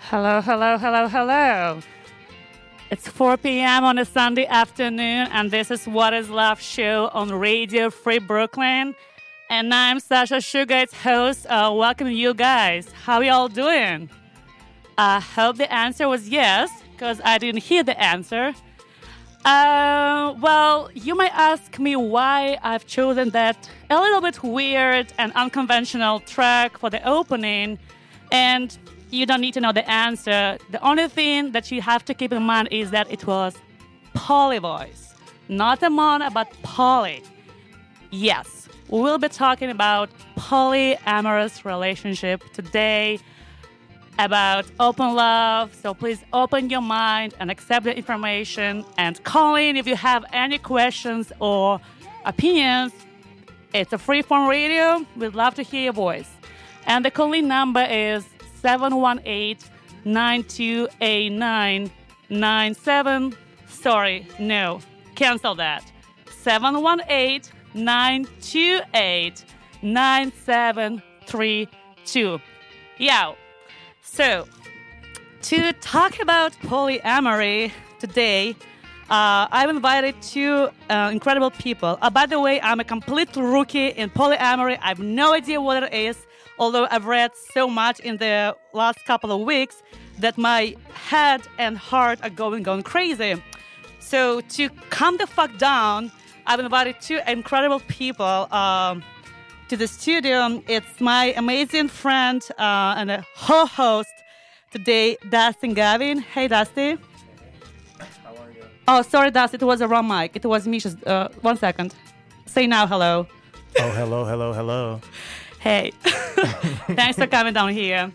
Hello, hello, hello, hello. It's 4 p.m. on a Sunday afternoon, and this is What Is Love show on Radio Free Brooklyn. And I'm Sasha Sugar, its host. Welcome you guys. How y'all doing? I hope the answer was yes, because I didn't hear the answer. Well, you might ask me why I've chosen that a little bit weird and unconventional track for the opening, and you don't need to know the answer. The only thing that you have to keep in mind is that it was Poly Voice, not Amon, but Poly. Yes, we will be talking about polyamorous relationship today, about open love. So please open your mind and accept the information and call in if you have any questions or opinions. It's a free-form radio. We'd love to hear your voice. And the call-in number is 718-9289-97. Sorry, no, cancel that. 718-928-9732. Yeah. So, to talk about polyamory today, I've invited two incredible people. By the way, I'm a complete rookie in polyamory. I have no idea what it is, although I've read so much in the last couple of weeks that my head and heart are going crazy. So, to calm the fuck down, I've invited two incredible people to the studio. It's my amazing friend and a co-host today, Dustin Gavin. Hey, Dusty. How are you? Oh, sorry, Dusty. It was a wrong mic. It was Misha's. 1 second. Say now hello. Oh, hello. Hey. Thanks for coming down here.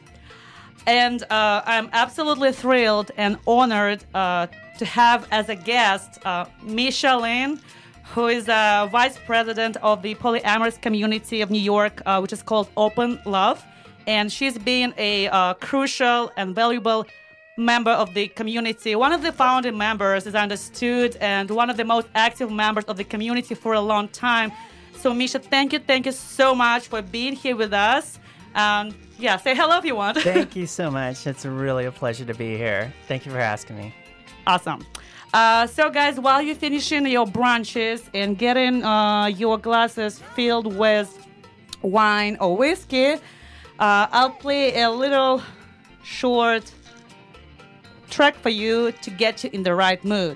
And I'm absolutely thrilled and honored to have as a guest Misha Lin, who is vice president of the polyamorous community of New York, which is called Open Love. And she's been a crucial and valuable member of the community. One of the founding members is understood, and one of the most active members of the community for a long time. So, Misha, thank you so much for being here with us. Yeah, say hello if you want. Thank you so much. It's really a pleasure to be here. Thank you for asking me. Awesome. So, guys, while you're finishing your brunches and getting your glasses filled with wine or whiskey, I'll play a little short track for you to get you in the right mood.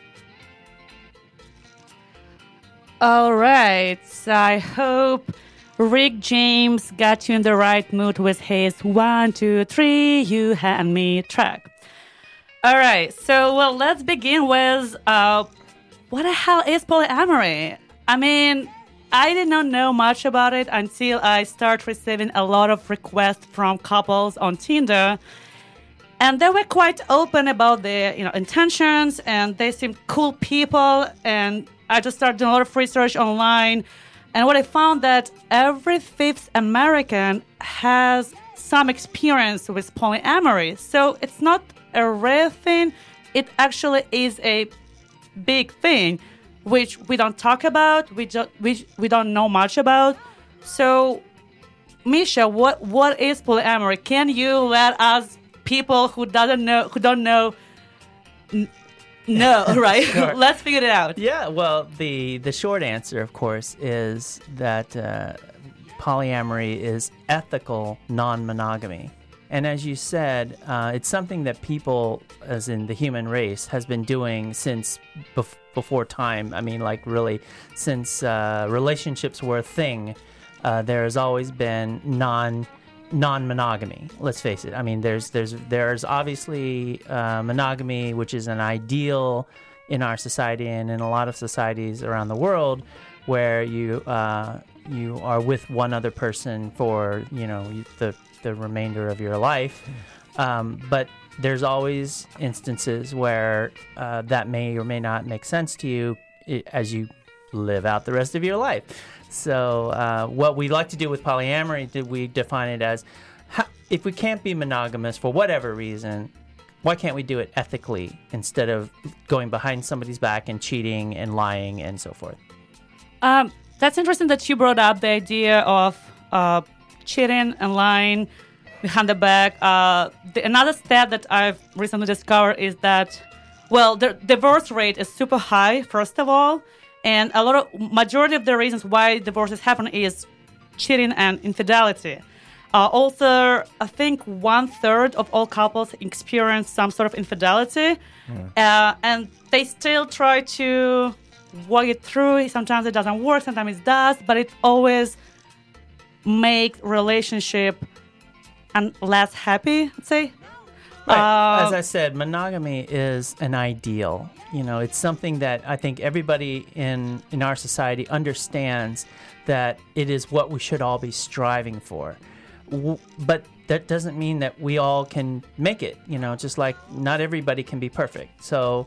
All right. I hope Rick James got you in the right mood with his 1, 2, 3, you and me track. All right, so let's begin with what the hell is polyamory? I mean, I did not know much about it until I started receiving a lot of requests from couples on Tinder. And they were quite open about their intentions, and they seemed cool people. And I just started doing a lot of research online. And what I found that every fifth American has some experience with polyamory. So it's not a rare thing. It actually is a big thing, which we don't talk about. We don't know much about. So, Misha, what is polyamory? Can you let us people who don't know right? Sure. Let's figure it out. Yeah, well, the short answer, of course, is that polyamory is ethical non-monogamy. And as you said, it's something that people, as in the human race, has been doing since before time. I mean, like really, since relationships were a thing, there has always been non-monogamy. Let's face it. I mean, there's obviously monogamy, which is an ideal in our society and in a lot of societies around the world, where you are with one other person for the remainder of your life. But there's always instances where that may or may not make sense to you as you live out the rest of your life. So what we like to do with polyamory, we define it as, if we can't be monogamous for whatever reason, why can't we do it ethically instead of going behind somebody's back and cheating and lying and so forth? That's interesting that you brought up the idea of cheating and lying behind the back. Another stat that I've recently discovered is that, the divorce rate is super high, first of all. And majority of the reasons why divorces happen is cheating and infidelity. Also, I think 1/3 of all couples experience some sort of infidelity, and they still try to work it through. Sometimes it doesn't work, sometimes it does, but it always makes relationship less happy, I'd say. Right. As I said, monogamy is an ideal. It's something that I think everybody in our society understands that it is what we should all be striving for. But that doesn't mean that we all can make it. Just like not everybody can be perfect. So,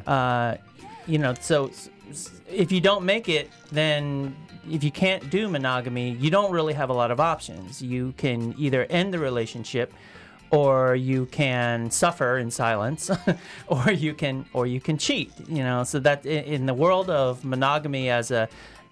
so if you don't make it, then if you can't do monogamy, you don't really have a lot of options. You can either end the relationship, or you can suffer in silence, or you can cheat. So that in the world of monogamy as a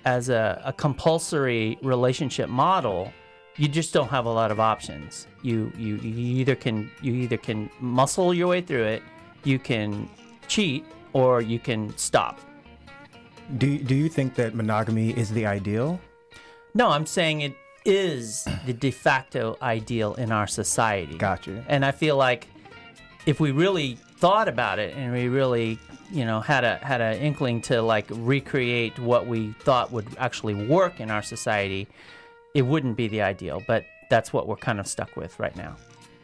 compulsory relationship model, you just don't have a lot of options. You either can muscle your way through it, you can cheat, or you can stop. Do you think that monogamy is the ideal? No, I'm saying it is the de facto ideal in our society. Gotcha. And I feel like if we really thought about it and we really, had a inkling to like recreate what we thought would actually work in our society, it wouldn't be the ideal. But that's what we're kind of stuck with right now.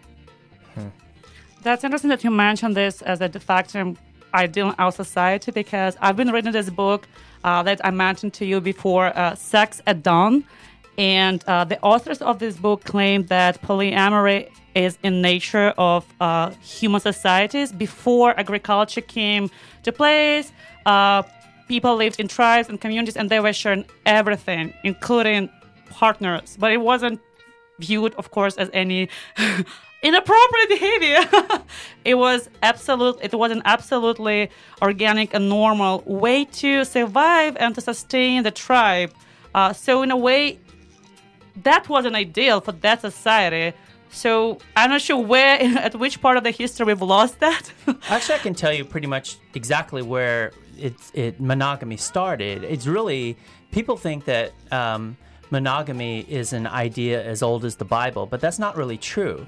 That's interesting that you mentioned this as a de facto ideal in our society, because I've been reading this book that I mentioned to you before, Sex at Dawn. And the authors of this book claim that polyamory is in nature of human societies. Before agriculture came to place, people lived in tribes and communities, and they were sharing everything, including partners. But it wasn't viewed, of course, as any inappropriate behavior. It was an absolutely organic and normal way to survive and to sustain the tribe. So in a way, that wasn't ideal for that society. So I'm not sure at which part of the history we've lost that. Actually, I can tell you pretty much exactly where monogamy started. It's really, people think that monogamy is an idea as old as the Bible, but that's not really true.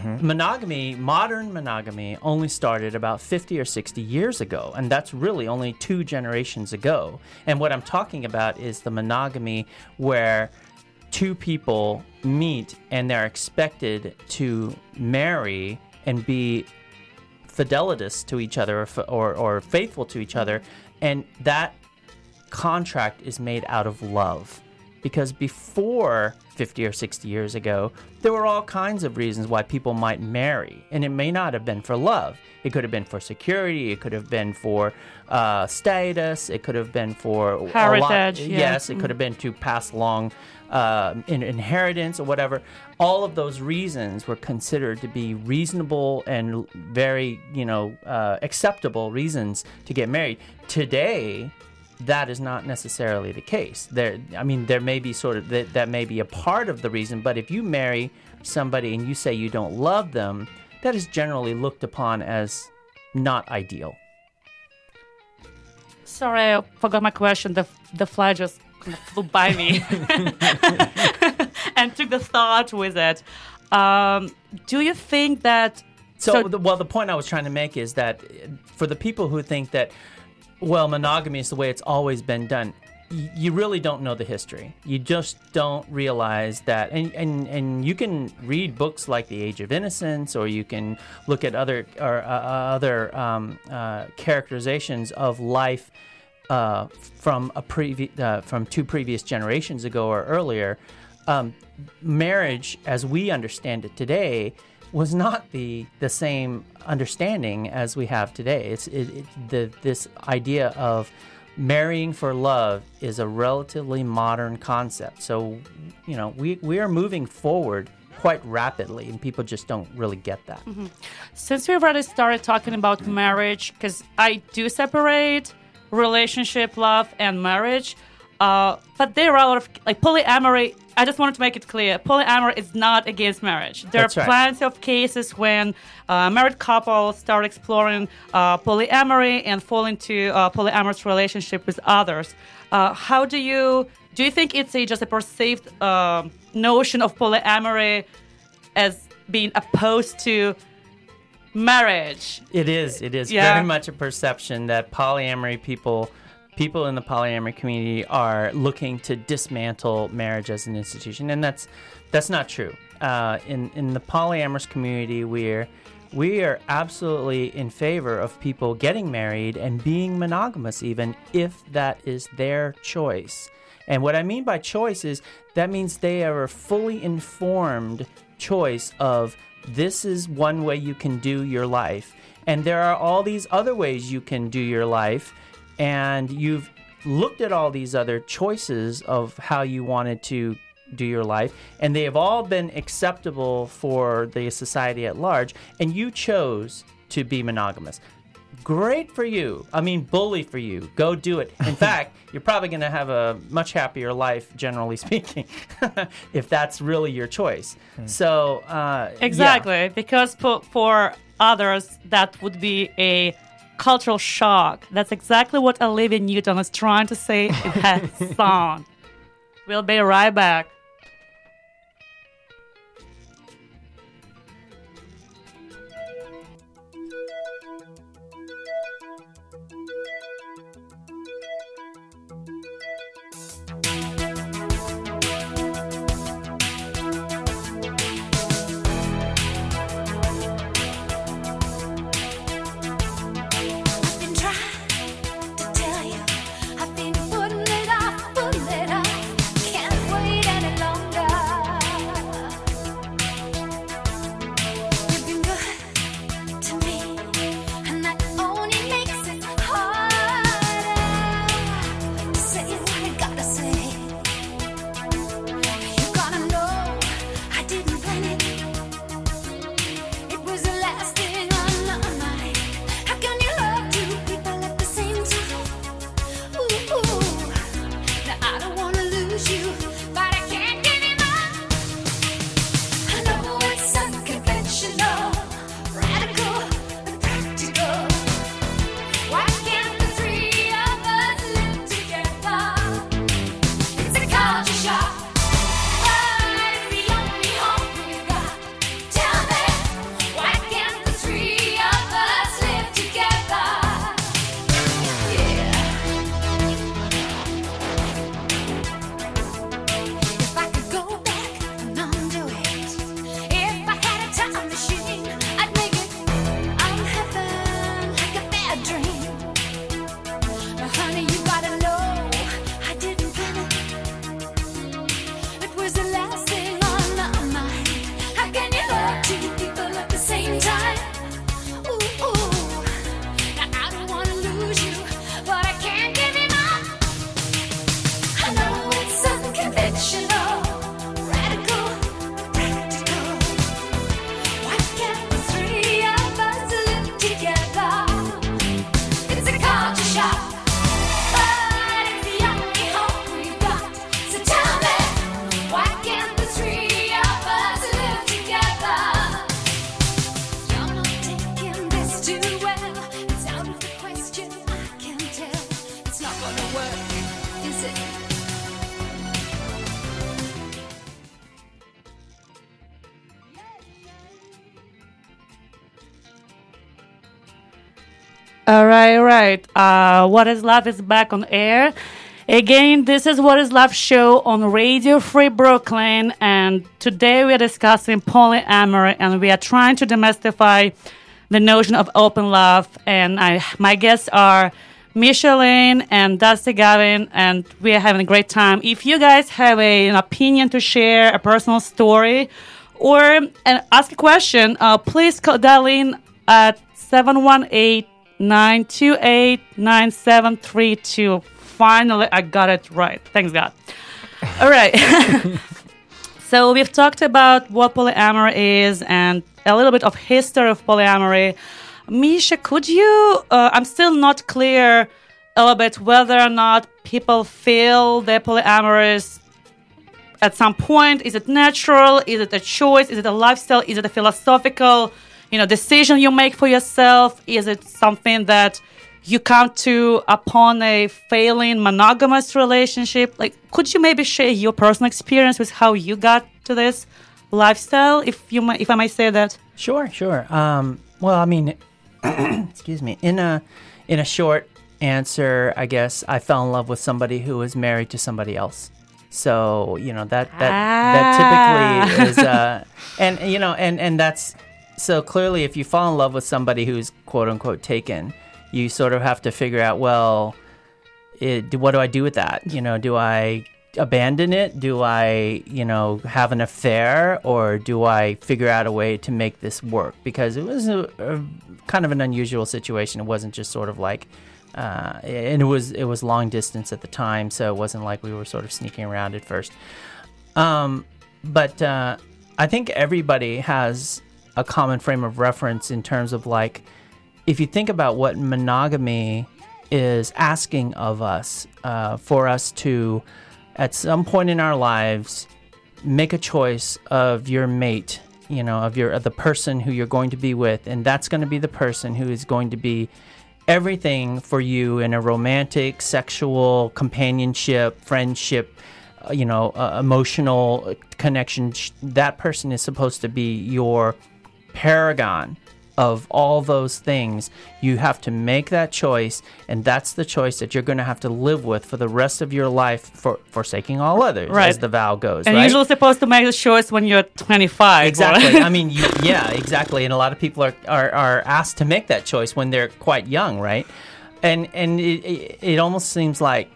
Modern monogamy only started about 50 or 60 years ago, and that's really only 2 generations ago. And what I'm talking about is the monogamy where two people meet and they're expected to marry and be fidelitous to each other or faithful to each other, and that contract is made out of love. Because before 50 or 60 years ago, there were all kinds of reasons why people might marry. And it may not have been for love. It could have been for security. It could have been for status. It could have been for heritage. Yes, it could have been to pass along inheritance or whatever. All of those reasons were considered to be reasonable and very, acceptable reasons to get married. Today, that is not necessarily the case. There may be that may be a part of the reason, but if you marry somebody and you say you don't love them, that is generally looked upon as not ideal. Sorry, I forgot my question. The fly just kind of flew by me and took the thought with it. Do you think that... The point I was trying to make is that for the people who think that monogamy is the way it's always been done, you really don't know the history. You just don't realize that. And you can read books like The Age of Innocence, or you can look at other characterizations of life from two previous generations ago or earlier. Marriage, as we understand it today, was not the same understanding as we have today. This idea of marrying for love is a relatively modern concept. So, we are moving forward quite rapidly, and people just don't really get that. Mm-hmm. Since we've already started talking about marriage, because I do separate relationship, love, and marriage, but there are a lot of polyamory. I just wanted to make it clear, polyamory is not against marriage. There That's are right. plenty of cases when married couples start exploring polyamory and fall into polyamorous relationship with others. How do you think it's just a perceived notion of polyamory as being opposed to marriage? It is very much a perception that polyamory people in the polyamory community are looking to dismantle marriage as an institution, and that's not true. In the polyamorous community, we are absolutely in favor of people getting married and being monogamous, even if that is their choice. And what I mean by choice is that means they are a fully informed choice of, this is one way you can do your life, and there are all these other ways you can do your life. And you've looked at all these other choices of how you wanted to do your life, and they have all been acceptable for the society at large, and you chose to be monogamous. Great for you. Bully for you. Go do it. In fact, you're probably going to have a much happier life, generally speaking, if that's really your choice. So, exactly, because for others, that would be a cultural shock. That's exactly what Olivia Newton is trying to say in her song. We'll be right back. Can't wait any All right, all right. What is Love is back on air. Again, this is What is Love show on Radio Free Brooklyn, and today we are discussing polyamory, and we are trying to demystify the notion of open love. And my guests are Micheline and Dusty Gavin, and we are having a great time. If you guys have an opinion to share, a personal story, or ask a question, please dial in at 718-928-9732. Finally, I got it right. Thanks, God. All right. So we've talked about what polyamory is and a little bit of history of polyamory. Misha, could you, I'm still not clear a little bit whether or not people feel they're polyamorous at some point. Is it natural? Is it a choice? Is it a lifestyle? Is it a philosophical, decision you make for yourself? Is it something that you come to upon a failing monogamous relationship? Like, could you maybe share your personal experience with how you got to this lifestyle, if I may say that? Sure. Well, I mean, excuse me. In a short answer, I guess I fell in love with somebody who was married to somebody else. So that typically is, and that's so clearly if you fall in love with somebody who's quote unquote taken, you sort of have to figure out, well, what do I do with that? Do I abandon it? Do I, have an affair, or do I figure out a way to make this work? Because it was a kind of an unusual situation. It wasn't just sort of like, and it was long distance at the time, so it wasn't like we were sort of sneaking around at first. But I think everybody has a common frame of reference in terms of like, if you think about what monogamy is asking of us, for us to, at some point in our lives, make a choice of your mate, of the person who you're going to be with, and that's going to be the person who is going to be everything for you in a romantic, sexual, companionship, friendship, emotional connection. That person is supposed to be your paragon of all those things. You have to make that choice, and that's the choice that you're going to have to live with for the rest of your life, forsaking all others, right, as the vow goes. And right? You're usually supposed to make the choice when you're 25. Exactly. I mean, exactly. And a lot of people are asked to make that choice when they're quite young, right? And it almost seems like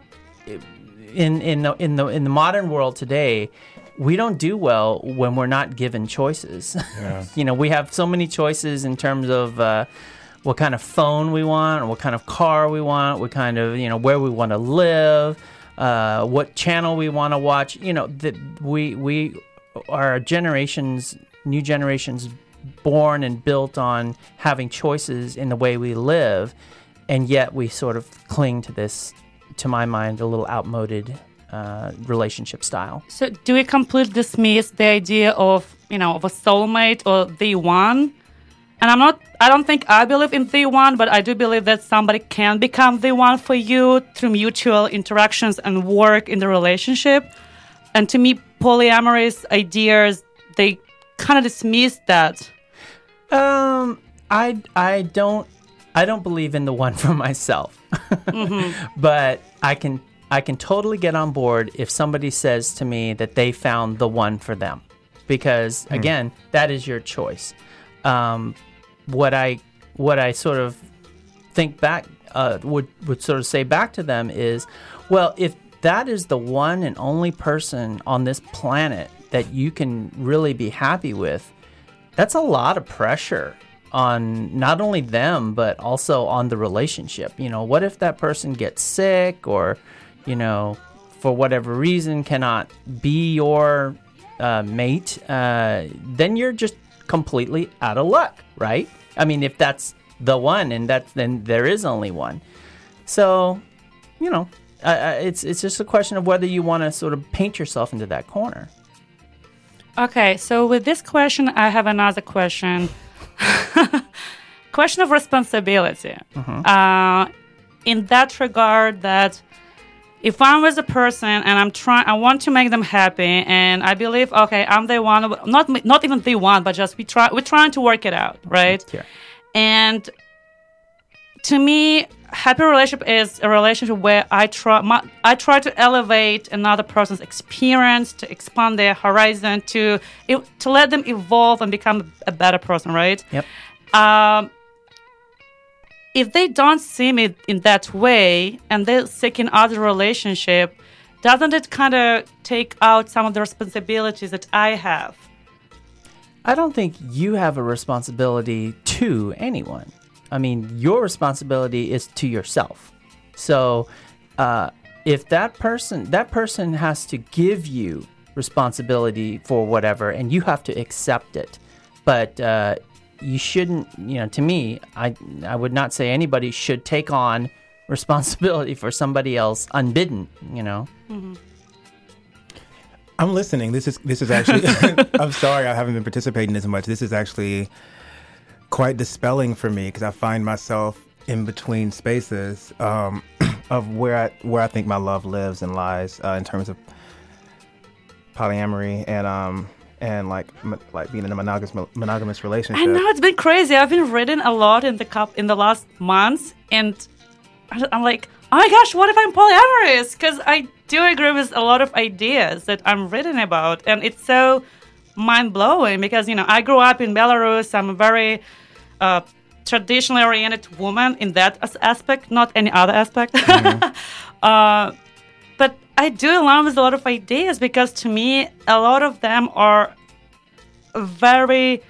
in the modern world today, we don't do well when we're not given choices. Yeah. We have so many choices in terms of what kind of phone we want, or what kind of car we want, what kind of, where we want to live, what channel we want to watch. That we are new generations born and built on having choices in the way we live, and yet we sort of cling to this, to my mind, a little outmoded relationship style. So do we completely dismiss the idea of a soulmate or the one? And I don't think I believe in the one, but I do believe that somebody can become the one for you through mutual interactions and work in the relationship. And to me, polyamorous ideas, they kind of dismiss that. I don't believe in the one for myself. Mm-hmm. But I can totally get on board if somebody says to me that they found the one for them, because again, that is your choice. What I sort of think back would sort of say back to them is, well, if that is the one and only person on this planet that you can really be happy with, that's a lot of pressure on not only them but also on the relationship. What if that person gets sick, or for whatever reason cannot be your mate? Then you're just completely out of luck, right? I mean, if that's the one, and then there is only one. So, it's just a question of whether you want to sort of paint yourself into that corner. Okay, so with this question, I have another question. Question of responsibility. Mm-hmm. In that regard, that if I'm with a person and I want to make them happy, and I believe, okay, I'm the one, not even the one, but just we're trying to work it out, right? Yeah. And to me, happy relationship is a relationship where I try to elevate another person's experience, to expand their horizon, to let them evolve and become a better person, right? Yep. If they don't see me in that way and they're seeking other relationship, doesn't it kind of take out some of the responsibilities that I have? I don't think you have a responsibility to anyone. I mean, your responsibility is to yourself. So if that person has to give you responsibility for whatever, and you have to accept it. But you shouldn't, to me, I would not say anybody should take on responsibility for somebody else unbidden, Mm-hmm. I'm listening. This is actually, I'm sorry I haven't been participating as much. This is actually quite dispelling for me because I find myself in between spaces of where I think my love lives and lies in terms of polyamory and like being in a monogamous relationship. I know, it's been crazy. I've been reading a lot in the last months, and I'm like, oh my gosh, what if I'm polyamorous? Because I do agree with a lot of ideas that I'm reading about, and it's so mind-blowing because, I grew up in Belarus. I'm a very traditionally oriented woman in that aspect, not any other aspect. Mm-hmm. But I do align with a lot of ideas because to me, a lot of them are very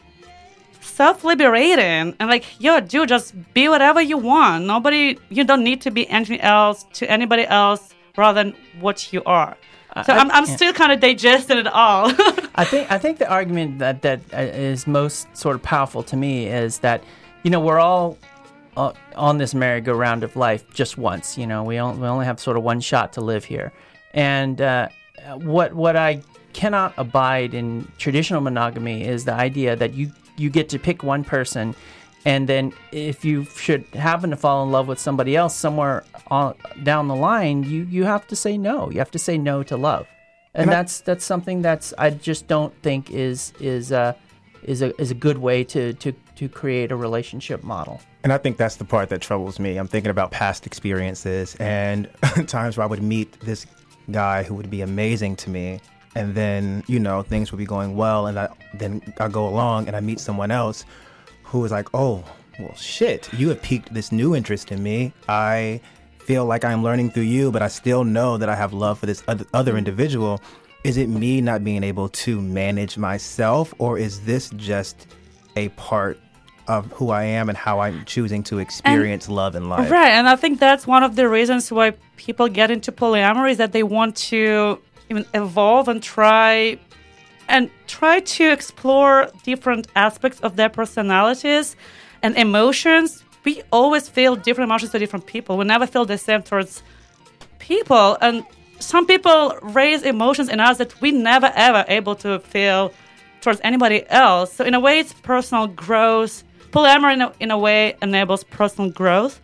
self-liberating and like, dude, just be whatever you want. You don't need to be anything else to anybody else rather than what you are. So I'm still kind of digesting it all. I think the argument that is most sort of powerful to me is that, we're all on this merry-go-round of life just once. We only have sort of one shot to live here. And what I cannot abide in traditional monogamy is the idea that you get to pick one person, and then if you should happen to fall in love with somebody else somewhere down the line, you have to say no. You have to say no to love, and that's something that's I just don't think is a good way to create a relationship model. And I think that's the part that troubles me. I'm thinking about past experiences and times where I would meet this guy who would be amazing to me. And then, things would be going well. And then I go along and I meet someone else who is like, oh, well, shit, you have piqued this new interest in me. I feel like I'm learning through you, but I still know that I have love for this other individual. Is it me not being able to manage myself, or is this just a part of who I am and how I'm choosing to experience love in life? Right, and I think that's one of the reasons why people get into polyamory is that they want to even evolve and try to explore different aspects of their personalities and emotions. We always feel different emotions to different people. We never feel the same towards people, and some people raise emotions in us that we never ever able to feel towards anybody else. So in a way, it's personal growth. Polyamory in a way enables personal growth.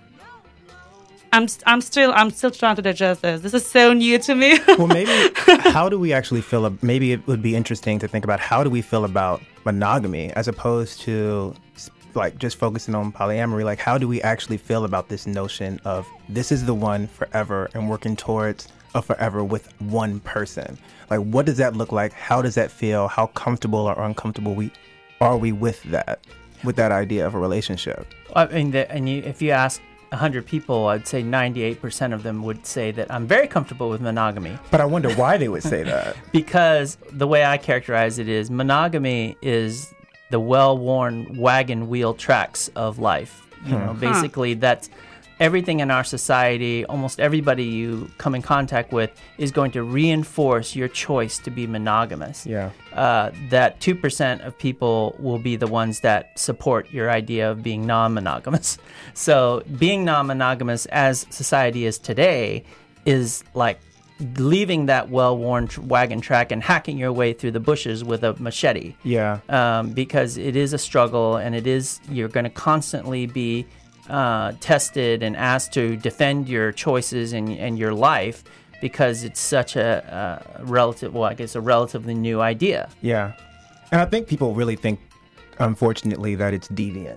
I'm still trying to digest this. This is so new to me. Well, maybe how do we actually feel? Maybe it would be interesting to think about how do we feel about monogamy as opposed to like just focusing on polyamory. Like, how do we actually feel about this notion of this is the one forever and working towards a forever with one person? Like, what does that look like? How does that feel? How comfortable or uncomfortable are we with that idea of a relationship? I mean, if you ask 100 people, I'd say 98% of them would say that I'm very comfortable with monogamy. But I wonder why they would say that. Because the way I characterize it is monogamy is the well-worn wagon wheel tracks of life. Basically that's everything in our society, almost everybody you come in contact with is going to reinforce your choice to be monogamous. Yeah. That 2% of people will be the ones that support your idea of being non-monogamous. So being non-monogamous as society is today is like leaving that well-worn wagon track and hacking your way through the bushes with a machete. Yeah. Because it is a struggle, and you're going to constantly be tested and asked to defend your choices and your life because it's such a relatively new idea. Yeah. And I think people really think, unfortunately, that it's deviant.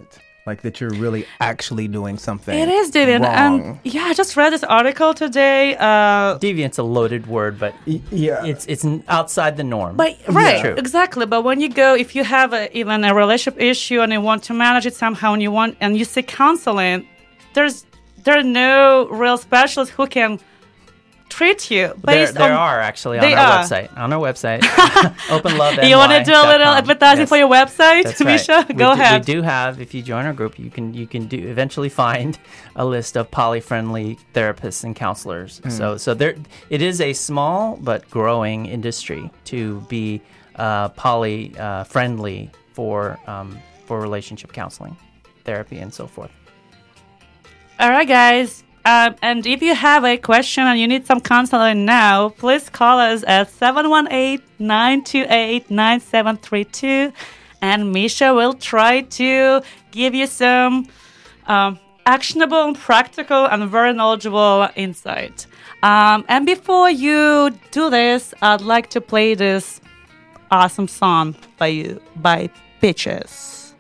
like that you're really actually doing something. It is deviant. wrong. Yeah, I just read this article today. Deviant's a loaded word, but Yeah. it's outside the norm. But right, True. exactly. But when you go, if you have even a relationship issue and you want to manage it somehow, and you seek counseling, there are no real specialists who can treat you based There on. are actually They on our are. website. On our website, OpenLoveNY.com. You want to do a little advertising for your website, That's right. Misha? Go ahead. We do have. If you join our group, you can eventually find a list of poly-friendly therapists and counselors. So there, it is a small but growing industry to be poly friendly for relationship counseling, therapy, and so forth. All right, guys. And if you have a question and you need some counseling now, please call us at 718-928-9732. And Misha will try to give you some actionable and practical and very knowledgeable insight. And before you do this, I'd like to play this awesome song by Pitches.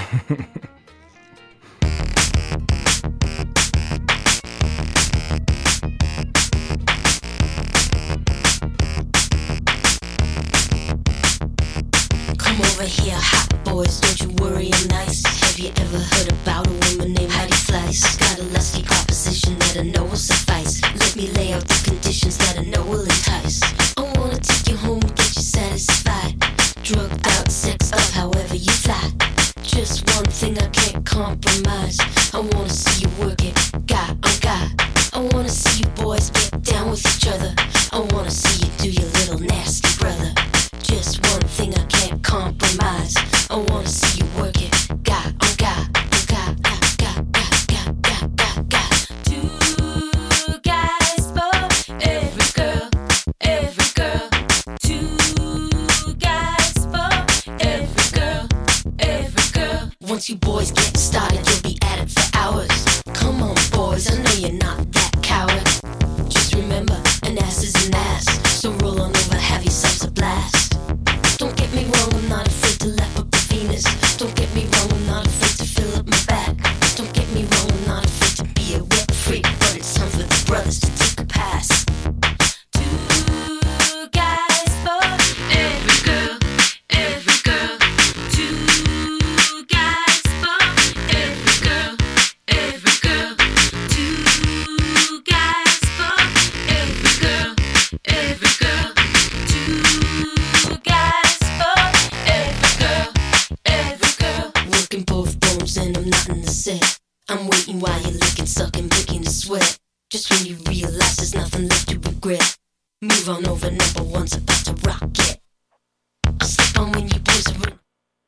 Come over here, hot boys, don't you worry, I'm nice. Have you ever heard about a woman named Heidi Fleiss? Got a lusty proposition that I know will suffice. Let me lay out the conditions that I know will entice. I wanna take you home, get you satisfied. Drugged out, sexed up, however you fly. Just one thing I can't compromise. I wanna see you work it, guy on guy. I wanna see you boys get down with each other. I wanna see you do your little nasty brother. Just one thing I can't compromise. I wanna see you work it, guy on guy, guy, guy, guy, guy, guy, guy, guy. Two guys for every girl, every girl. Two guys for every girl, every girl. Once you boys get started, you'll be at it for hours. Come on, boys, I know you're not that coward. Just remember, an ass is an ass. So roll on over, have yourselves a blast. Don't get me wrong, I'm not afraid to lap up the Venus. Don't get me wrong, I'm not afraid to fill up my back. Don't get me wrong, I'm not afraid to be a wet freak. But it's time for the brothers to take a pass. Two guys for every girl, every girl. Two guys for every girl, every girl. Two guys for every girl, every girl. Two guys for every girl, every girl. Working both bones and I'm not in the set. I'm waiting while you're licking, sucking, picking the sweat. Just when you realize there's nothing left to regret. Move on over, number one's about to rock it. I'll slip on when you boys are in.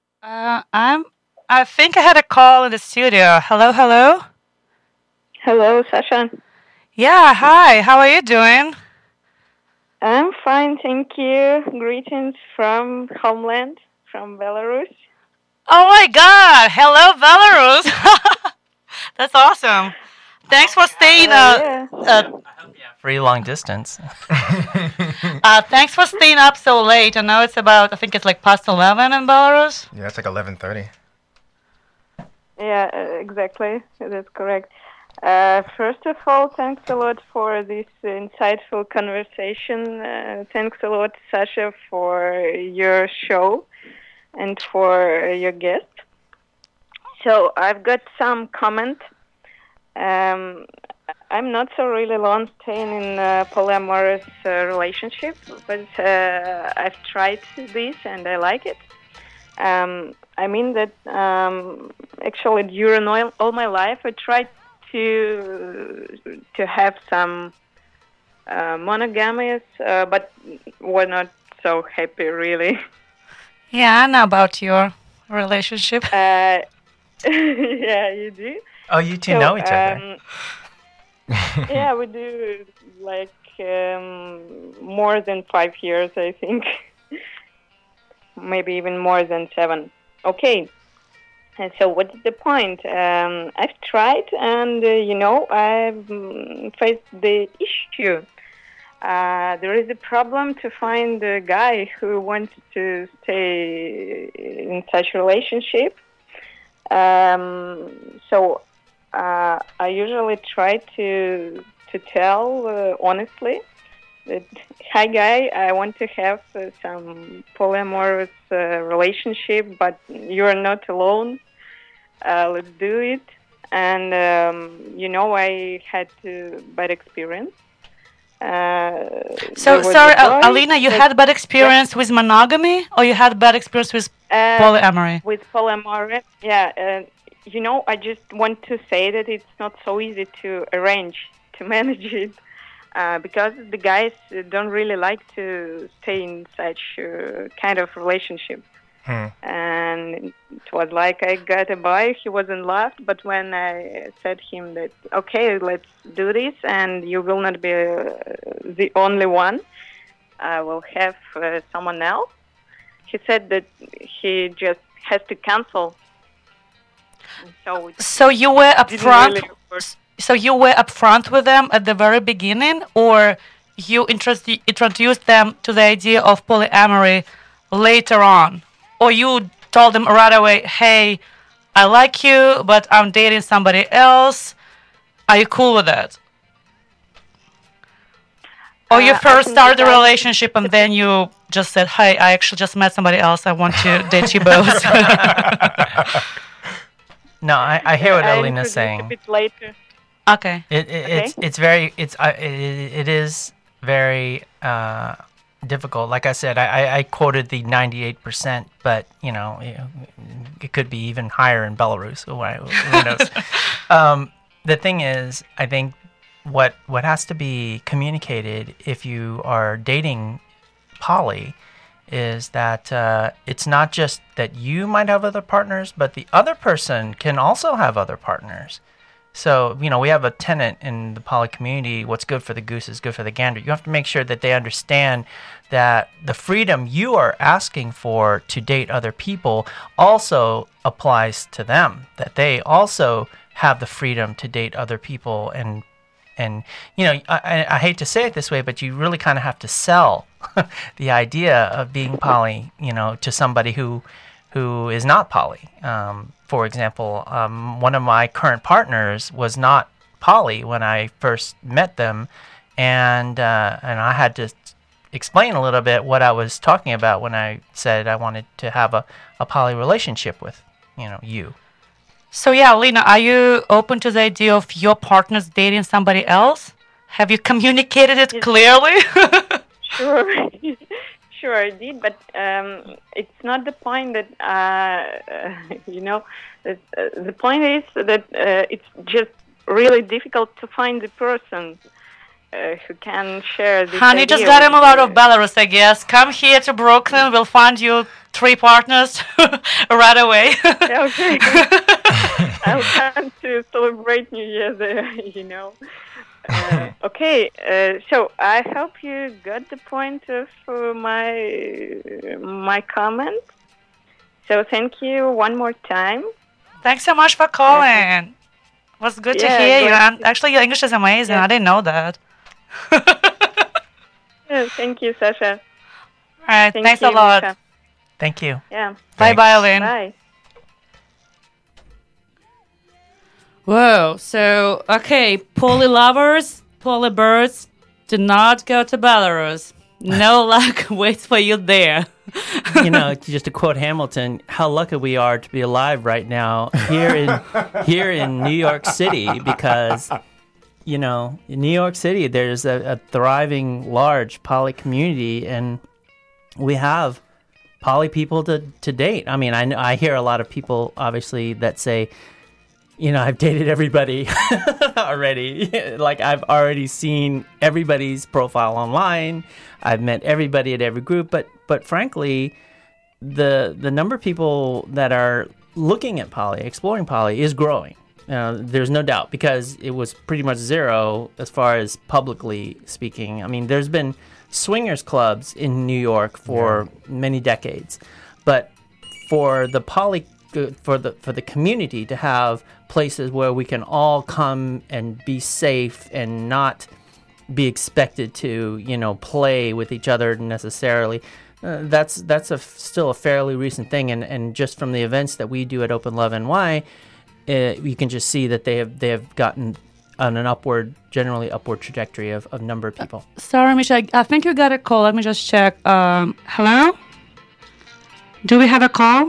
I think I had a call in the studio. Hello, hello. Hello, Sasha. Yeah, hi. How are you doing? I'm fine, thank you. Greetings from homeland, from Belarus. Oh my God! Hello, Belarus. That's awesome. Thanks for staying. Yeah. Free long distance. Thanks for staying up so late. I know it's about. I think it's like past 11 in Belarus. Yeah, it's like 11:30. Yeah, exactly. That's correct. First of all, thanks a lot for this insightful conversation. Thanks a lot, Sasha, for your show and for your guest. So I've got some comment. I'm not so really long staying in a polyamorous relationship, but I've tried this and I like it. I mean that actually during all my life I tried to have some monogamous, but were not so happy really. Yeah, I know about your relationship. Yeah, you do. Oh, you two know each other. Yeah, we do like more than 5 years, I think. Maybe even more than 7. Okay. And so what is the point? I've tried and, I've faced the issue. There is a problem to find a guy who wants to stay in such a relationship. So I usually try to tell honestly that, hi guy, I want to have some polyamorous relationship, but you're not alone. Let's do it. And I had bad experience. So sorry, Alina, you had bad experience with monogamy, or you had bad experience with polyamory? With polyamory, yeah. I just want to say that it's not so easy to manage it, because the guys don't really like to stay in such kind of relationship. And it was like I got a boy, he wasn't loved, but when I said him that, okay, let's do this, and you will not be the only one, I will have someone else, he said that he just has to cancel. So you were upfront. So you were upfront with them at the very beginning, or you introduced them to the idea of polyamory later on, or you told them right away, "Hey, I like you, but I'm dating somebody else. Are you cool with that?" Or you first started a relationship and then you just said, "Hey, I actually just met somebody else. I want to date you both." No, I hear what Alina's saying. A bit later. Okay. It is very difficult. Like I said, I quoted the 98%, but it could be even higher in Belarus. Who knows? The thing is, I think what has to be communicated if you are dating poly is that it's not just that you might have other partners, but the other person can also have other partners. So, we have a tenet in the poly community, what's good for the goose is good for the gander. You have to make sure that they understand that the freedom you are asking for to date other people also applies to them, that they also have the freedom to date other people. And I hate to say it this way, but you really kind of have to sell the idea of being poly, to somebody who is not poly. For example, one of my current partners was not poly when I first met them, and I had to explain a little bit what I was talking about when I said I wanted to have a poly relationship with, you. So yeah, Lena, are you open to the idea of your partners dating somebody else? Have you communicated it clearly? Sure. Sure, I did, but it's not the point that, the point is that it's just really difficult to find the person who can share this Honey, idea just got him out of Belarus, I guess. Come here to Brooklyn, we'll find you 3 partners right away. Okay. I'll come to celebrate New Year there, Okay, so I hope you got the point of my comment. So thank you one more time. Thanks so much for calling. It was good to hear you. And actually, your English is amazing. I didn't know that. Thank you, Sasha. All right, thanks a lot. Misha. Thank you. Yeah. Bye-bye, Lynn. Bye. Whoa, so, okay, poly lovers, poly birds, do not go to Belarus. No luck waits for you there. Just to quote Hamilton, how lucky we are to be alive right now here in New York City, because, in New York City, there's a thriving, large poly community, and we have poly people to date. I mean, I hear a lot of people, obviously, that say, I've dated everybody already. Like, I've already seen everybody's profile online. I've met everybody at every group. But frankly, the number of people that are looking at poly, exploring poly, is growing. There's no doubt, because it was pretty much zero as far as publicly speaking. I mean, there's been swingers clubs in New York for many decades. But for the poly for the community to have places where we can all come and be safe and not be expected to, play with each other necessarily. still a fairly recent thing, and just from the events that we do at Open Love NY, you can just see that they have gotten on an generally upward trajectory of number of people. Sorry, Misha, I think you got a call. Let me just check. Hello? Do we have a call?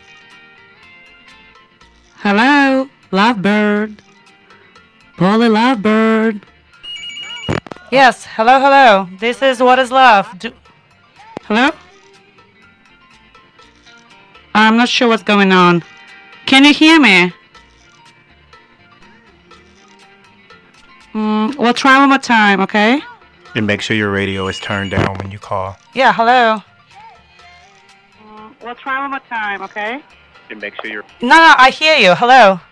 Hello? Lovebird? Polly Lovebird? Yes, hello. This is What is Love. Hello? I'm not sure what's going on. Can you hear me? We'll try one more time, okay? And make sure your radio is turned down when you call. Yeah, hello. We'll try one more time, okay? And make sure you're... No, I hear you. Hello.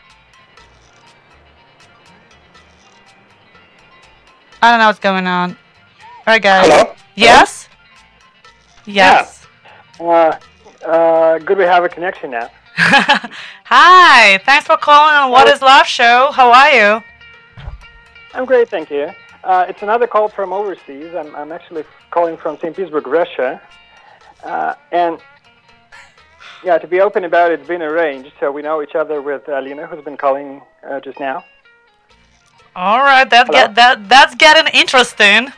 I don't know what's going on. All right, guys. Hello? Yes? Yes. Good we have a connection now. Hi. Thanks for calling on What is Love show. How are you? I'm great, thank you. It's another call from overseas. I'm actually calling from St. Petersburg, Russia. And yeah, to be open about it, it's been arranged. So we know each other with Alina, who's been calling just now. All right, that's getting interesting.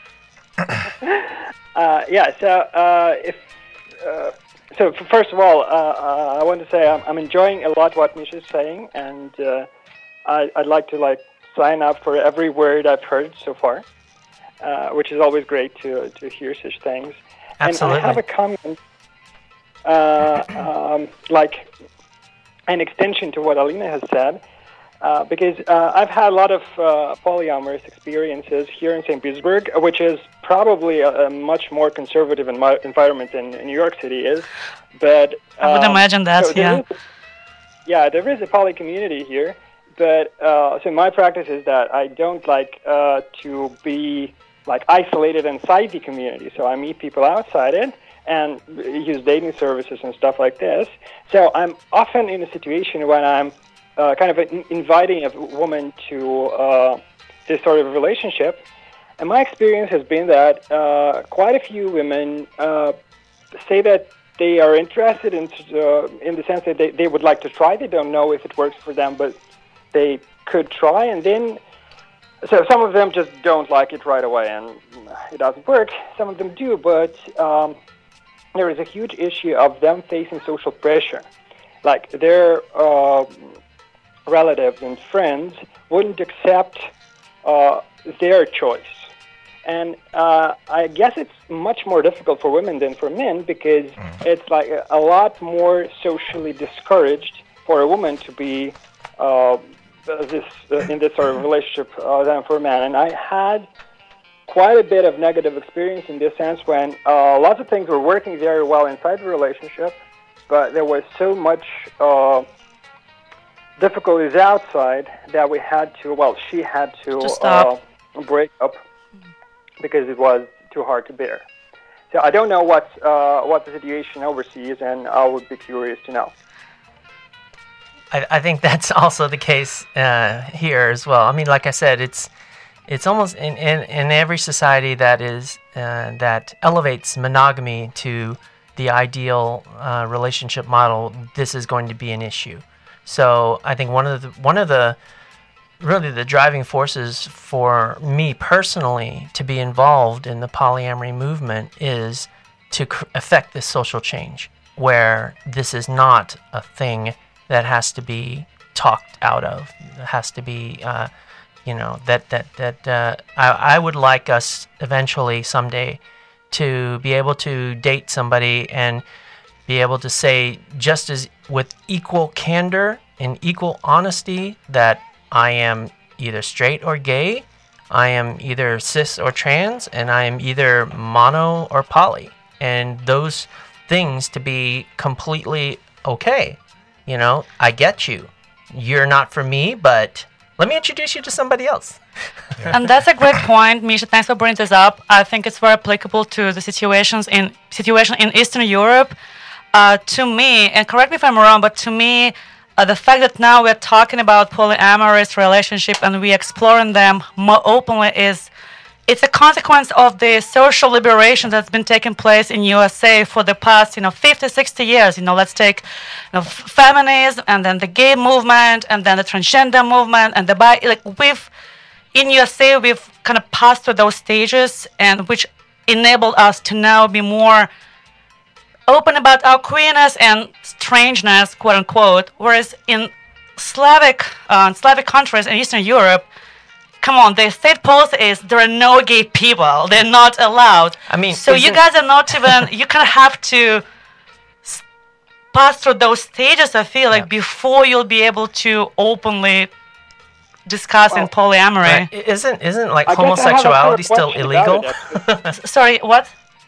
So first of all, I want to say I'm enjoying a lot what Misha is saying, and I'd like to sign up for every word I've heard so far, which is always great to hear such things. Absolutely. And I have a comment, an extension to what Alina has said, because I've had a lot of polyamorous experiences here in St. Petersburg, which is probably a much more conservative environment than New York City is. But I would imagine that, there is a poly community here. But so my practice is that I don't like to be isolated inside the community. So I meet people outside it and use dating services and stuff like this. So I'm often in a situation when I'm kind of inviting a woman to this sort of relationship. And my experience has been that quite a few women say that they are interested in the sense that they would like to try. They don't know if it works for them, but they could try. And then, so some of them just don't like it right away and it doesn't work. Some of them do, but there is a huge issue of them facing social pressure. Like their relatives and friends wouldn't accept their choice. And I guess it's much more difficult for women than for men because it's a lot more socially discouraged for a woman to be in this sort of relationship than for a man. And I had quite a bit of negative experience in this sense when lots of things were working very well inside the relationship, but there was so much difficulties outside that she had to break up because it was too hard to bear. So I don't know what the situation overseas, and I would be curious to know. I think that's also the case here as well. I mean, like I said, it's almost in every society that elevates monogamy to the ideal relationship model. This is going to be an issue. So I think one of the really the driving forces for me personally to be involved in the polyamory movement is to affect this social change where this is not a thing that has to be talked out of. It has to be, I would like us eventually someday to be able to date somebody and be able to say just as with equal candor and equal honesty that I am either straight or gay, I am either cis or trans, and I am either mono or poly. And those things to be completely okay. You know, I get you. You're not for me, but let me introduce you to somebody else. Yeah. And that's a great point, Misha. Thanks for bringing this up. I think it's very applicable to the situation in Eastern Europe. To me, and correct me if I'm wrong, but to me, the fact that now we're talking about polyamorous relationship and we're exploring them more openly is it's a consequence of the social liberation that's been taking place in USA for the past, 50, 60 years. Let's take, feminism, and then the gay movement, and then the transgender movement, and in USA, we've kind of passed through those stages, and which enabled us to now be more open about our queerness and strangeness, quote unquote. Whereas in Slavic countries in Eastern Europe, come on, the state policy is there are no gay people. They're not allowed. I mean, so you guys are not even. You kind of have to pass through those stages. I feel like before you'll be able to openly discuss in polyamory. Right. Isn't like homosexuality still illegal? Sorry, what?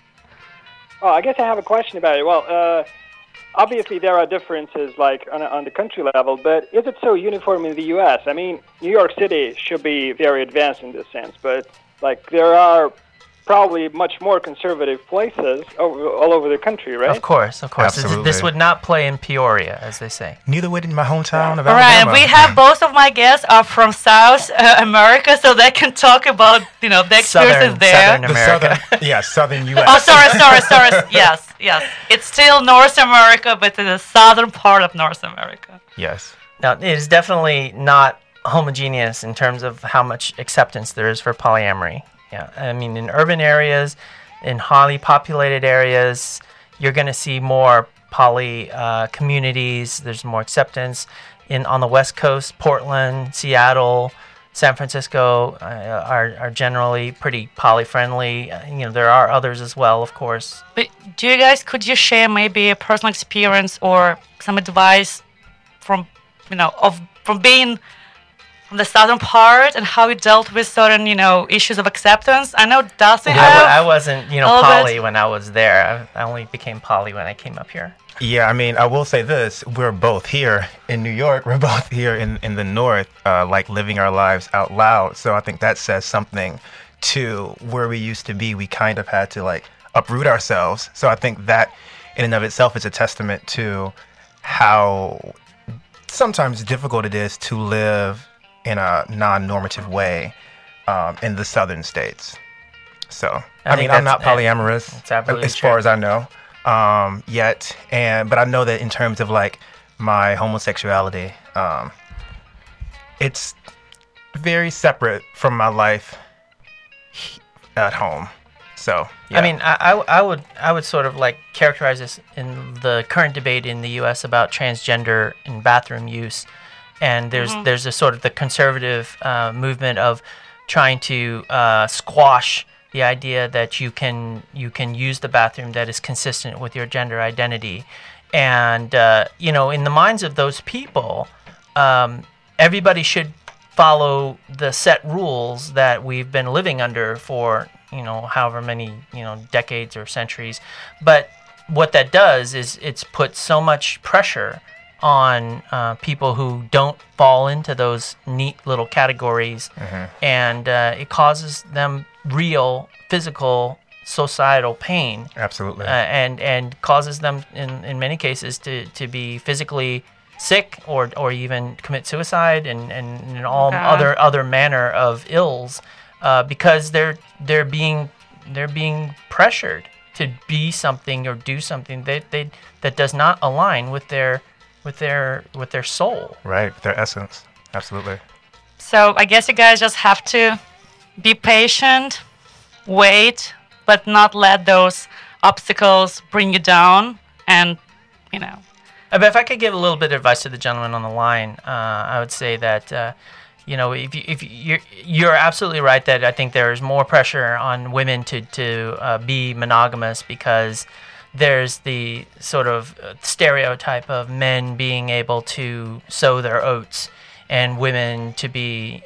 Oh, I guess I have a question about it. Well, obviously there are differences like on the country level, but is it so uniform in the U.S.? I mean, New York City should be very advanced in this sense, but like there are probably much more conservative places all over the country, right? Of course. Absolutely. This would not play in Peoria, as they say. Neither would in my hometown of All Alabama. right, we have both of my guests are from South America, so they can talk about the experiences there. Southern America. Southern U.S. Oh, sorry. Yes. It's still North America, but in the southern part of North America. Yes. Now, it is definitely not homogeneous in terms of how much acceptance there is for polyamory. Yeah, I mean, in urban areas, in highly populated areas, you're going to see more poly communities. There's more acceptance. On the West Coast, Portland, Seattle, San Francisco are generally pretty poly-friendly. There are others as well, of course. But could you share maybe a personal experience or some advice from being from the southern part and how you dealt with certain, issues of acceptance? I know Dusty I wasn't, poly when I was there. I only became poly when I came up here. Yeah, I mean, I will say this. We're both here in New York. We're both here in the North, living our lives out loud. So I think that says something to where we used to be. We kind of had to, uproot ourselves. So I think that in and of itself is a testament to how sometimes difficult it is to live in a non-normative way in the southern states. So, I mean, I'm not polyamorous as far as I know yet, but I know that in terms of my homosexuality, it's very separate from my life at home. So, yeah. I mean, I would sort of characterize this in the current debate in the U.S. about transgender and bathroom use. And there's a sort of the conservative movement of trying to squash the idea that you can use the bathroom that is consistent with your gender identity. And in the minds of those people, everybody should follow the set rules that we've been living under for however many decades or centuries. But what that does is it's put so much pressure on people who don't fall into those neat little categories, and it causes them real physical societal pain. Absolutely. And causes them in many cases to be physically sick or even commit suicide and all other manner of ills because they're being pressured to be something or do something that does not align with their soul. Right, their essence. Absolutely. So I guess you guys just have to be patient, wait, but not let those obstacles bring you down. And But if I could give a little bit of advice to the gentleman on the line, I would say that if you're absolutely right that I think there is more pressure on women to be monogamous because there's the sort of stereotype of men being able to sow their oats and women to be,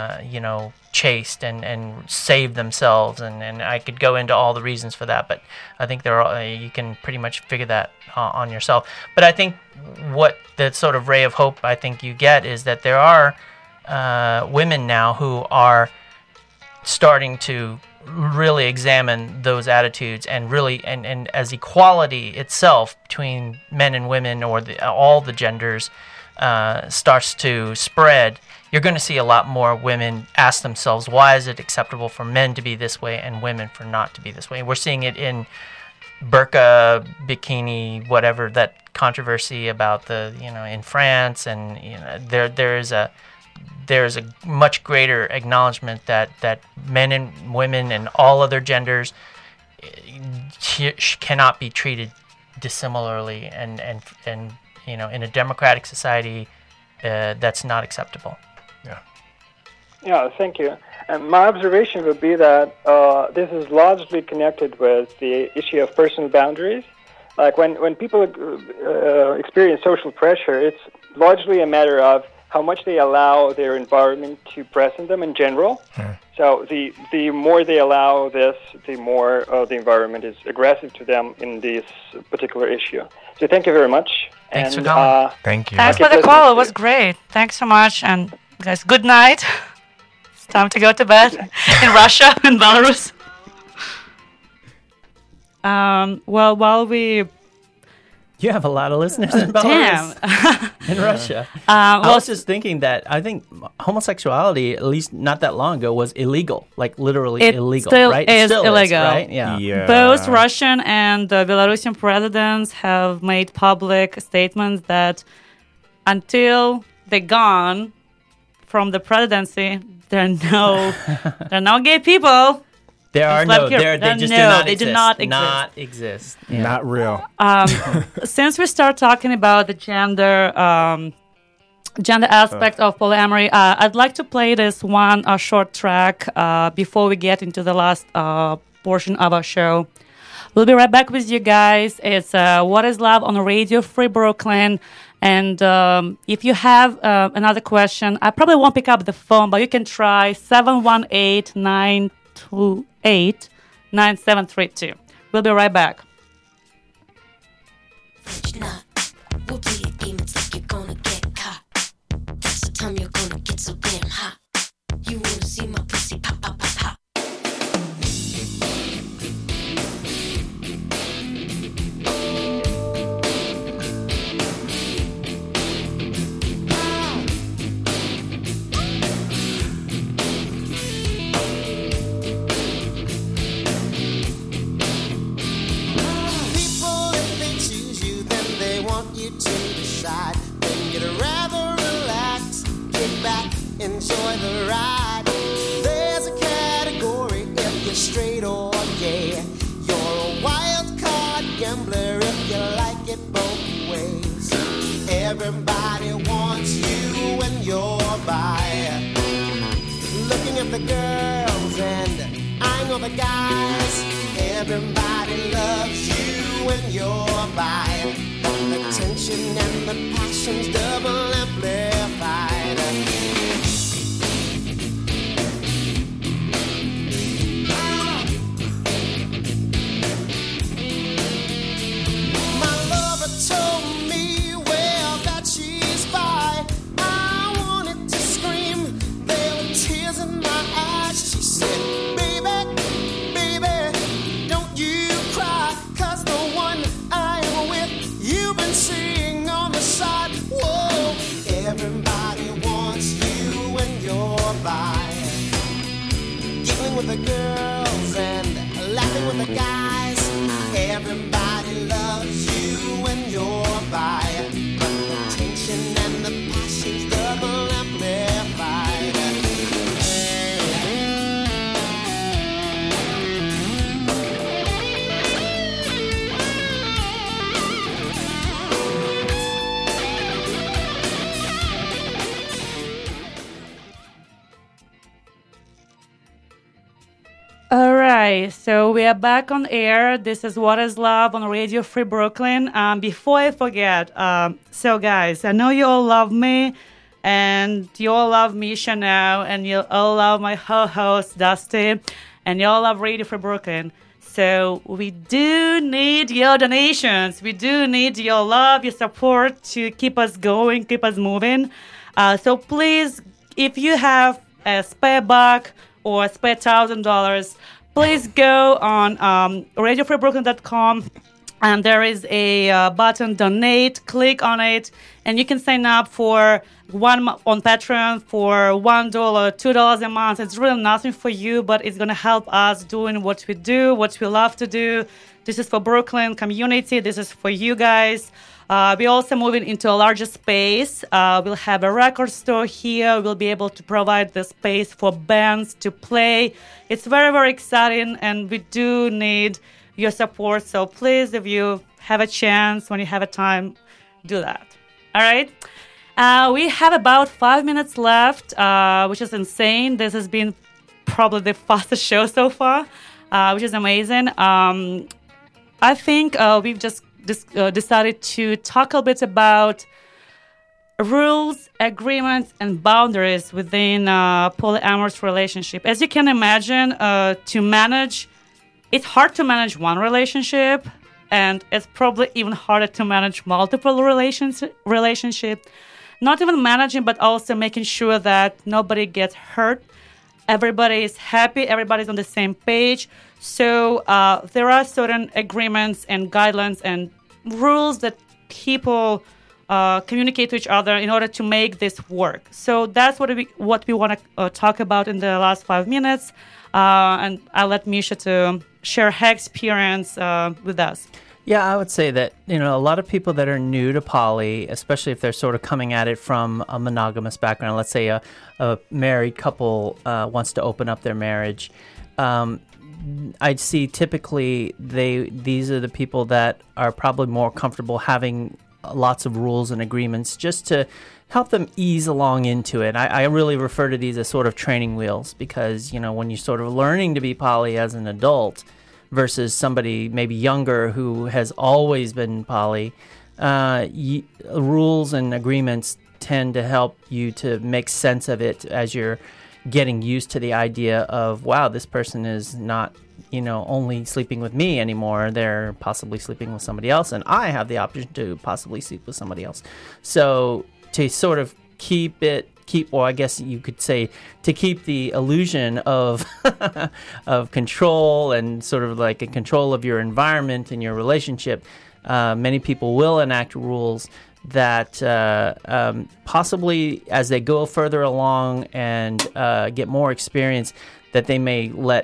chaste and save themselves. And I could go into all the reasons for that, but I think you can pretty much figure that on yourself. But I think what the sort of ray of hope I think you get is that there are women now who are starting to really examine those attitudes and really and as equality itself between men and women or all the genders starts to spread, you're going to see a lot more women ask themselves, why is it acceptable for men to be this way and women for not to be this way? We're seeing it in burqa, bikini, whatever, that controversy about in France, and there's a much greater acknowledgement that men and women and all other genders cannot be treated dissimilarly, and in a democratic society that's not acceptable. Yeah, thank you. And my observation would be that this is largely connected with the issue of personal boundaries. Like when people experience social pressure, it's largely a matter of how much they allow their environment to present them in general. So the more they allow this, the more the environment is aggressive to them in this particular issue. So thank you very much. Thanks for calling. Thank you. Thanks for the call. It was great. Thanks so much. And guys, good night. It's time to go to bed in Russia and Belarus. Well, while we... You have a lot of listeners in Belarus. In Russia. I was just thinking that I think homosexuality, at least not that long ago, was illegal. Like literally illegal, right? It still is illegal. Right? Yeah. Both Russian and Belarusian presidents have made public statements that until they're gone from the presidency, there are no gay people. There are no. They just do not exist. Not exist. Yeah. Not real. Since we start talking about the gender aspect of polyamory, I'd like to play this one short track before we get into the last portion of our show. We'll be right back with you guys. It's What is Love on Radio Free Brooklyn. And if you have another question, I probably won't pick up the phone, but you can try 718-928-9732. We'll be right back. We'll play your game, it's like you're gonna get caught. That's the time you're gonna get so damn hot. You wanna see my pussy pop, pop, pop, pop. Enjoy the ride. There's a category if you're straight or gay. You're a wild card gambler if you like it both ways. Everybody wants you when you're by. Looking at the girls and I know the guys. Everybody loves you when you're by. The tension and the passion's double amplified. Told me well that she's bi. I wanted to scream. There were tears in my eyes. She said, baby, baby, don't you cry. 'Cause the one I am with, you've been seeing on the side. Whoa, everybody wants you when you're bi. Giggling with the girls and laughing with the guys. Everybody loves you when you're by. But the tension and the passion's double amplified. All right, so we are back on air. This is What is Love on Radio Free Brooklyn. Before I forget, so guys, I know you all love me, and you all love Misha now, and you all love my co-host Dusty, and you all love Radio Free Brooklyn. So we do need your donations. We do need your love, your support to keep us going, keep us moving. So please, if you have a spare buck or spare $1,000, please go on RadioFreeBrooklyn.com And there is a button, donate, click on it, and you can sign up for on Patreon for $1, $2 a month. It's really nothing for you, but it's going to help us doing what we do, what we love to do. This is for Brooklyn community. This is for you guys. We're also moving into a larger space. We'll have a record store here. We'll be able to provide the space for bands to play. It's very, very exciting, and we do need your support. So please, if you have a chance, when you have a time, do that. All right. We have about 5 minutes left, which is insane. This has been probably the fastest show so far, which is amazing. I think we've just decided to talk a bit about rules, agreements, and boundaries within polyamorous relationship. As you can imagine, it's hard to manage one relationship, and it's probably even harder to manage multiple relationship. Not even managing, but also making sure that nobody gets hurt. Everybody is happy. Everybody's on the same page. So there are certain agreements and guidelines and rules that people communicate to each other in order to make this work. So that's what we want to talk about in the last 5 minutes. And I'll let Misha to share her experience with us. Yeah, I would say that, a lot of people that are new to poly, especially if they're sort of coming at it from a monogamous background, let's say a married couple wants to open up their marriage, I'd see typically these are the people that are probably more comfortable having lots of rules and agreements just to help them ease along into it. I really refer to these as sort of training wheels because, when you're sort of learning to be poly as an adult versus somebody maybe younger who has always been poly, rules and agreements tend to help you to make sense of it as you're getting used to the idea of, wow, this person is not, only sleeping with me anymore. They're possibly sleeping with somebody else, and I have the option to possibly sleep with somebody else. So to sort of keep I guess you could say to keep the illusion of of control and sort of like a control of your environment and your relationship, many people will enact rules that possibly as they go further along and get more experience, that they may let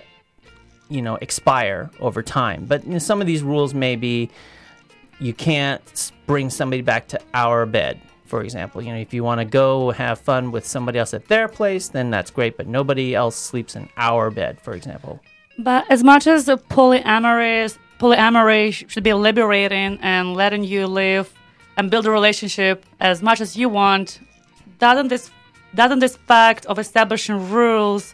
expire over time. But some of these rules may be you can't bring somebody back to our bed. For example, if you want to go have fun with somebody else at their place, then that's great, but nobody else sleeps in our bed, for example. But as much as the polyamory should be liberating and letting you live and build a relationship as much as you want, doesn't this fact of establishing rules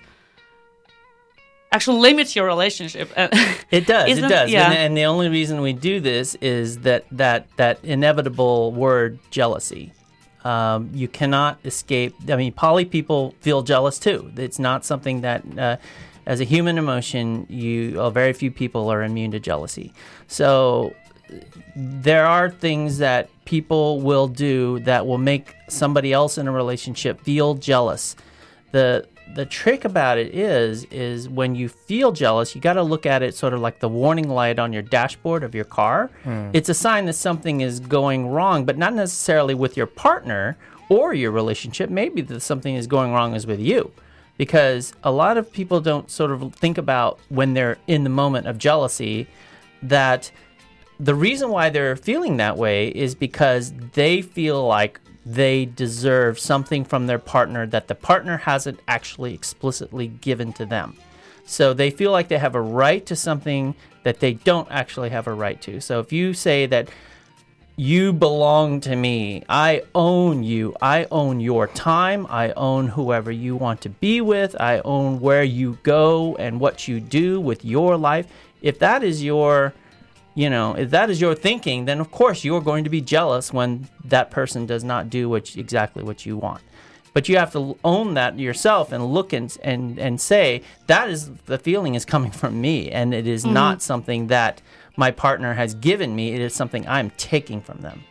actually limit your relationship? It does. Yeah. And the only reason we do this is that inevitable word, jealousy. You cannot escape. I mean, poly people feel jealous too. It's not something that, as a human emotion, very few people are immune to jealousy. So there are things that people will do that will make somebody else in a relationship feel jealous. The trick about it is when you feel jealous, you got to look at it sort of like the warning light on your dashboard of your car. It's a sign that something is going wrong, but not necessarily with your partner or your relationship. Maybe that something is going wrong is with you, because a lot of people don't sort of think about when they're in the moment of jealousy that the reason why they're feeling that way is because they feel like they deserve something from their partner that the partner hasn't actually explicitly given to them. So they feel like they have a right to something that they don't actually have a right to. So if you say that you belong to me, I own you, I own your time, I own whoever you want to be with, I own where you go and what you do with your life, if that is your thinking, then of course you're going to be jealous when that person does not do exactly what you want. But you have to own that yourself and look and say, that is the feeling is coming from me, and it is not something that my partner has given me. It is something I'm taking from them.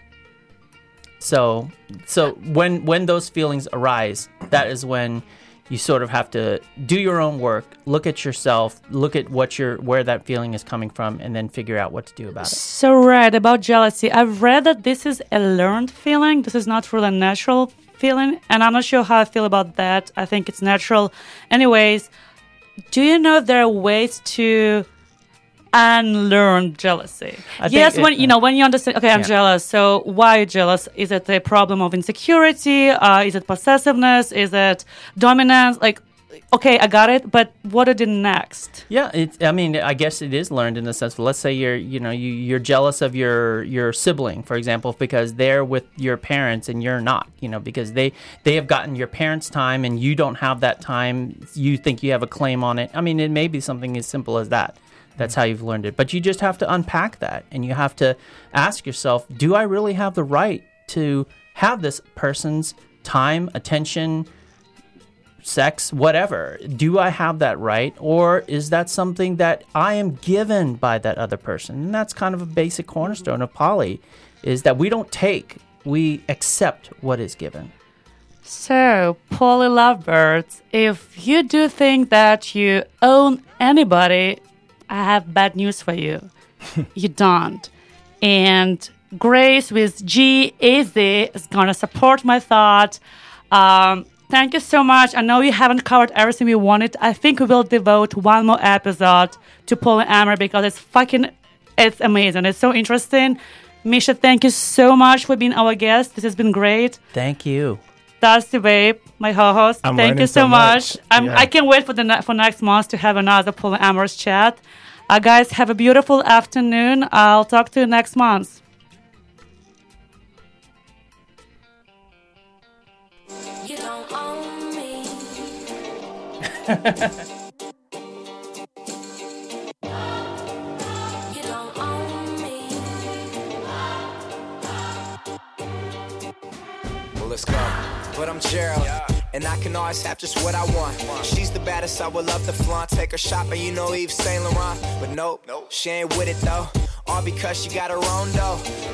So when those feelings arise, that is when you sort of have to do your own work, look at yourself, look at where that feeling is coming from, and then figure out what to do about it. So right, about jealousy. I've read that this is a learned feeling. This is not really a natural feeling. And I'm not sure how I feel about that. I think it's natural. Anyways, do you know there are ways to unlearn jealousy? Yes, when you understand, okay, I'm jealous. So why are you jealous? Is it a problem of insecurity? Is it possessiveness? Is it dominance? Like, okay, I got it, but what are the next? Yeah, I guess it is learned in the sense of, let's say you're jealous of your sibling, for example, because they're with your parents and you're not, because they have gotten your parents' time and you don't have that time. You think you have a claim on it. I mean, it may be something as simple as that. That's how you've learned it. But you just have to unpack that, and you have to ask yourself, do I really have the right to have this person's time, attention, sex, whatever? Do I have that right? Or is that something that I am given by that other person? And that's kind of a basic cornerstone of poly, is that we don't take, we accept what is given. So, poly lovebirds, if you do think that you own anybody, I have bad news for you. You don't. And Grace with G-Easy is going to support my thought. Thank you so much. I know we haven't covered everything we wanted. I think we will devote one more episode to polyamory because it's amazing. It's so interesting. Misha, thank you so much for being our guest. This has been great. Thank you. Dusty Babe, my co-host. Thank you so much. I can't wait for next month to have another polyamorous chat. Guys, have a beautiful afternoon. I'll talk to you next month. You don't own me. You don't own me. Well, let's go. But I'm Gerald, and I can always have just what I want. She's the baddest, I would love to flaunt. Take her shopping, Yves Saint Laurent. But nope, she ain't with it though. All because she got her own dough.